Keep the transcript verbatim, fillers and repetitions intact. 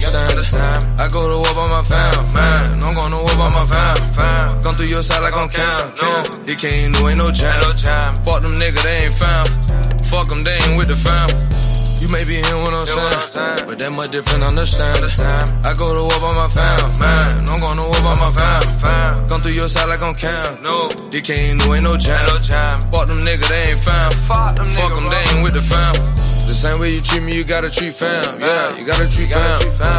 understand. I go to war by my fam, man. I'm going to war by my fam. Come through your side like I'm Cam. No, he can't do ain't no jam. Fuck them niggas, they ain't found. Fuck them, they ain't with the fam. You may be hearing what I'm saying, but that much different, understand. I go to war by my fam, man. I'm going to war by my fam. Come through your side like I'm Cam. No, he can't do ain't no jam. Fuck them niggas, they ain't found. Fuck them, they ain't with the fam. The same way you treat me, you gotta treat fam. Yeah, you gotta treat fam.